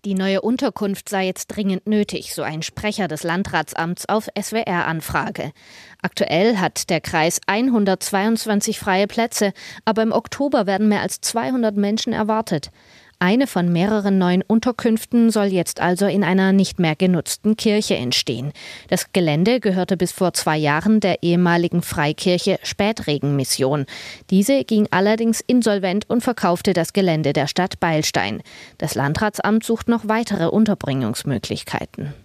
Die neue Unterkunft sei jetzt dringend nötig, so ein Sprecher des Landratsamts auf SWR-Anfrage. Aktuell hat der Kreis 122 freie Plätze, aber im Oktober werden mehr als 200 Menschen erwartet. Eine von mehreren neuen Unterkünften soll jetzt also in einer nicht mehr genutzten Kirche entstehen. Das Gelände gehörte bis vor 2 Jahren der ehemaligen Freikirche Spätregenmission. Diese ging allerdings insolvent und verkaufte das Gelände der Stadt Beilstein. Das Landratsamt sucht noch weitere Unterbringungsmöglichkeiten.